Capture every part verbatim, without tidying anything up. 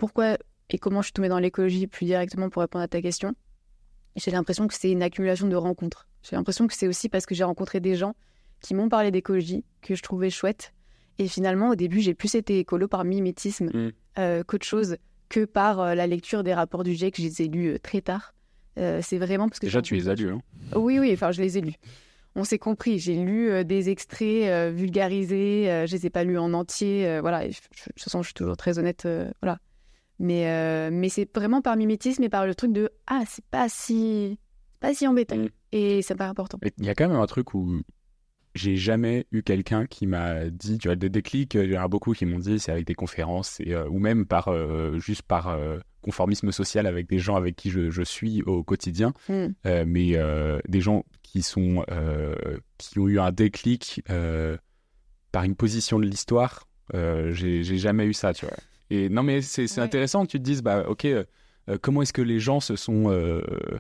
pourquoi et comment je suis tombée dans l'écologie plus directement pour répondre à ta question. J'ai l'impression que c'est une accumulation de rencontres. J'ai l'impression que c'est aussi parce que j'ai rencontré des gens qui m'ont parlé d'écologie, que je trouvais chouette. Et finalement, au début, j'ai plus été écolo par mimétisme mmh. euh, qu'autre chose, que par euh, la lecture des rapports du G I E C. Je les ai lus euh, très tard. Euh, c'est vraiment parce que... Déjà, tu les as lus, hein ? Oui, oui, enfin, je les ai lus. On s'est compris. J'ai lu euh, des extraits euh, vulgarisés. Euh, je les ai pas lus en entier. Euh, voilà. Et je, je, de toute façon, je suis toujours très honnête. Euh, voilà. Mais, euh, mais c'est vraiment par mimétisme et par le truc de « Ah, c'est pas si, pas si embêtant. Mmh. » Et c'est pas important. Il y a quand même un truc où j'ai jamais eu quelqu'un qui m'a dit, tu vois, des déclics, il y en a beaucoup qui m'ont dit, c'est avec des conférences, et, euh, ou même par, euh, juste par euh, conformisme social avec des gens avec qui je, je suis au quotidien, mmh. euh, mais euh, des gens qui, sont, euh, qui ont eu un déclic euh, par une position de l'histoire, euh, j'ai, j'ai jamais eu ça, tu vois. Et non, mais c'est, c'est ouais. intéressant que tu te dises, bah, ok, euh, comment est-ce que les gens se sont, euh,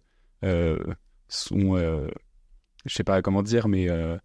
euh, sont, euh, je sais pas comment dire, mais euh,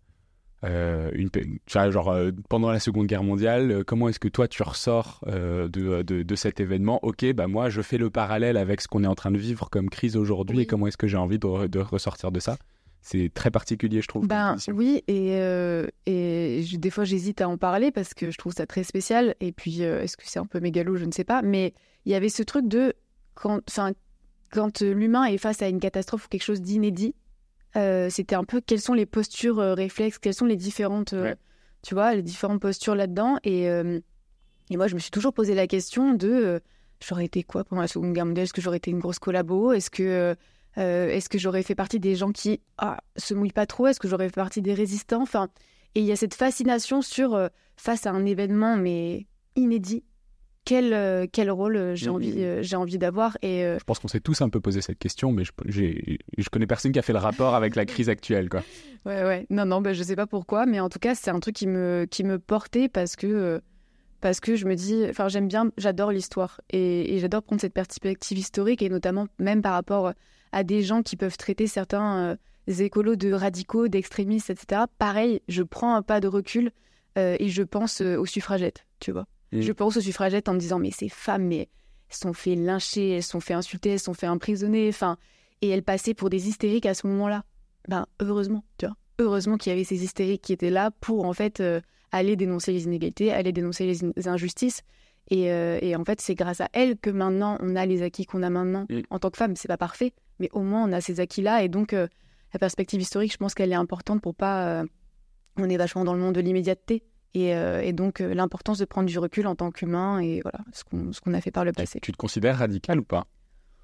euh, une, tu vois, genre euh, pendant la Seconde Guerre mondiale, euh, comment est-ce que toi tu ressors euh, de, de, de cet événement ? Ok, bah moi je fais le parallèle avec ce qu'on est en train de vivre comme crise aujourd'hui, oui. et comment est-ce que j'ai envie de, de ressortir de ça ? C'est très particulier, je trouve. Ben oui, et, euh, et je, des fois j'hésite à en parler parce que je trouve ça très spécial. Et puis, euh, est-ce que c'est un peu mégalo, je ne sais pas. Mais il y avait ce truc de quand, quand l'humain est face à une catastrophe ou quelque chose d'inédit, euh, c'était un peu quelles sont les postures euh, réflexes, quelles sont les différentes, euh, ouais. tu vois, les différentes postures là-dedans. Et, euh, et moi, je me suis toujours posé la question de euh, j'aurais été quoi pendant la Seconde Guerre mondiale ? Est-ce que j'aurais été une grosse collabo ? Est-ce que euh, Euh, est-ce que j'aurais fait partie des gens qui ah, se mouillent pas trop ? Est-ce que j'aurais fait partie des résistants ? Enfin, et il y a cette fascination sur, euh, face à un événement mais inédit, quel, euh, quel rôle euh, j'ai, mmh. envie, euh, j'ai envie d'avoir et, euh... Je pense qu'on s'est tous un peu posé cette question, mais je, j'ai, je connais personne qui a fait le rapport avec la crise actuelle, quoi. Ouais, ouais. Non, non, bah, je sais pas pourquoi, mais en tout cas, c'est un truc qui me, qui me portait parce que... Euh... Parce que je me dis, enfin j'aime bien, j'adore l'histoire et, et j'adore prendre cette perspective historique et notamment même par rapport à des gens qui peuvent traiter certains euh, écolos de radicaux, d'extrémistes, et cetera. Pareil, je prends un pas de recul euh, et je pense euh, aux suffragettes, tu vois. Mmh. Je pense aux suffragettes en me disant, mais ces femmes, mais elles sont fait lyncher, elles sont fait insulter, elles sont fait emprisonner, enfin, et elles passaient pour des hystériques à ce moment-là. Ben heureusement, tu vois. Heureusement qu'il y avait ces hystériques qui étaient là pour en fait euh, aller dénoncer les inégalités, aller dénoncer les, in- les injustices. Et, euh, et en fait, c'est grâce à elles que maintenant, on a les acquis qu'on a maintenant. Mmh. En tant que femme, c'est pas parfait, mais au moins, on a ces acquis-là. Et donc, euh, la perspective historique, je pense qu'elle est importante pour pas... Euh, on est vachement dans le monde de l'immédiateté. Et, euh, et donc, euh, l'importance de prendre du recul en tant qu'humain et voilà, ce qu'on, ce qu'on a fait par le passé. Tu, tu te considères radicale ou pas ?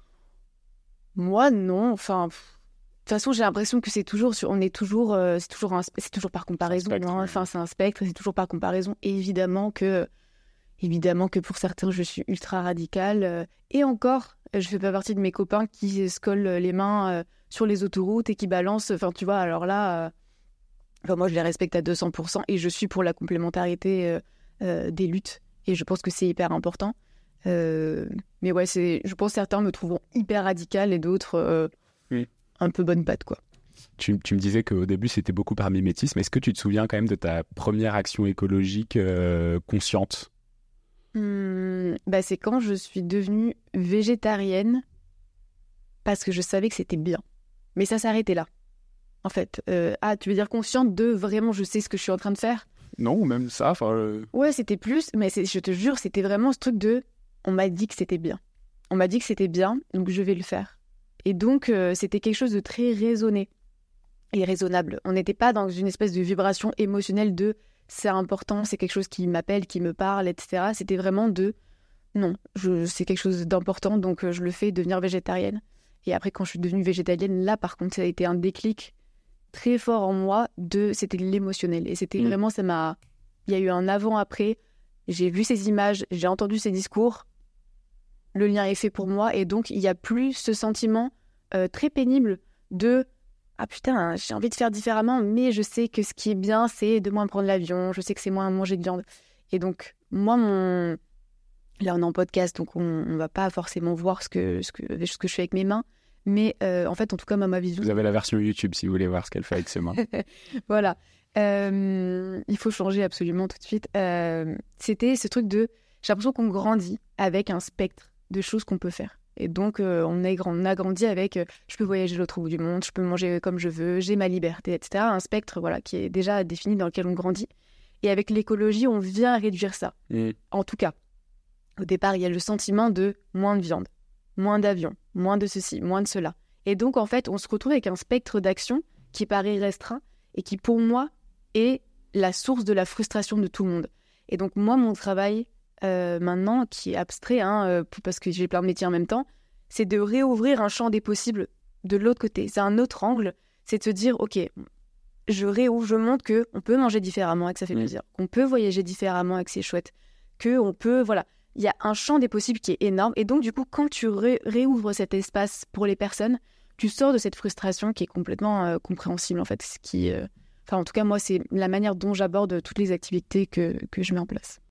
Moi, non. Enfin... Pff... De toute façon, j'ai l'impression que c'est toujours, sur, on est toujours, euh, c'est toujours, un, c'est toujours par comparaison. C'est hein. Enfin, c'est un spectre, c'est toujours par comparaison. Et évidemment que, évidemment que pour certains, je suis ultra radicale. Euh, et encore, je fais pas partie de mes copains qui se collent les mains euh, sur les autoroutes et qui balancent. Enfin, tu vois. Alors là, euh, enfin, moi, je les respecte à deux cents pour cent et je suis pour la complémentarité euh, euh, des luttes. Et je pense que c'est hyper important. Euh, mais ouais, c'est, je pense que certains me trouveront hyper radicale et d'autres. Euh, oui. Un peu bonne patte, quoi. Tu, tu me disais qu'au début, c'était beaucoup par mimétisme. Est-ce que tu te souviens quand même de ta première action écologique euh, consciente ? Hum, bah c'est quand je suis devenue végétarienne parce que je savais que c'était bien. Mais ça s'arrêtait là, en fait. Euh, ah, tu veux dire consciente de vraiment, je sais ce que je suis en train de faire ? Non, même ça. Euh... Ouais, c'était plus, mais c'est, je te jure, c'était vraiment ce truc de on m'a dit que c'était bien. On m'a dit que c'était bien, donc je vais le faire. Et donc, euh, c'était quelque chose de très raisonné et raisonnable. On n'était pas dans une espèce de vibration émotionnelle de « c'est important, c'est quelque chose qui m'appelle, qui me parle, et cetera » C'était vraiment de « non, je, c'est quelque chose d'important, donc euh, je le fais, devenir végétarienne ». Et après, quand je suis devenue végétalienne, là, par contre, ça a été un déclic très fort en moi. De, c'était de l'émotionnel. Et c'était mmh. vraiment, ça m'a... Il y a eu un avant-après. J'ai vu ces images, j'ai entendu ces discours. Le lien est fait pour moi et donc il n'y a plus ce sentiment euh, très pénible de « Ah putain, j'ai envie de faire différemment, mais je sais que ce qui est bien, c'est de moins prendre l'avion, je sais que c'est moins manger de viande. » Et donc, moi, mon... là, on est en podcast, donc on ne va pas forcément voir ce que, ce, que, ce que je fais avec mes mains, mais euh, en fait, en tout cas, ma vision... Vous avez la version YouTube si vous voulez voir ce qu'elle fait avec ses mains. Voilà. Euh, il faut changer absolument tout de suite. Euh, c'était ce truc de... j'ai l'impression qu'on grandit avec un spectre de choses qu'on peut faire. Et donc, euh, on, a grand, on a grandi avec euh, je peux voyager de l'autre bout du monde, je peux manger comme je veux, j'ai ma liberté, et cetera. Un spectre voilà, qui est déjà défini dans lequel on grandit. Et avec l'écologie, on vient réduire ça. Mmh. En tout cas, au départ, il y a le sentiment de moins de viande, moins d'avions, moins de ceci, moins de cela. Et donc, en fait, on se retrouve avec un spectre d'action qui paraît restreint et qui, pour moi, est la source de la frustration de tout le monde. Et donc, moi, mon travail... Euh, maintenant, qui est abstrait, hein, euh, parce que j'ai plein de métiers en même temps, c'est de réouvrir un champ des possibles de l'autre côté. C'est un autre angle, c'est de se dire, ok, je réouvre, je montre qu'on peut manger différemment et que ça fait mmh. plaisir, qu'on peut voyager différemment et que c'est chouette, qu'on peut, voilà, il y a un champ des possibles qui est énorme. Et donc, du coup, quand tu ré- réouvres cet espace pour les personnes, tu sors de cette frustration qui est complètement euh, compréhensible, en fait. Ce qui, euh... Enfin, en tout cas, moi, c'est la manière dont j'aborde toutes les activités que, que je mets en place.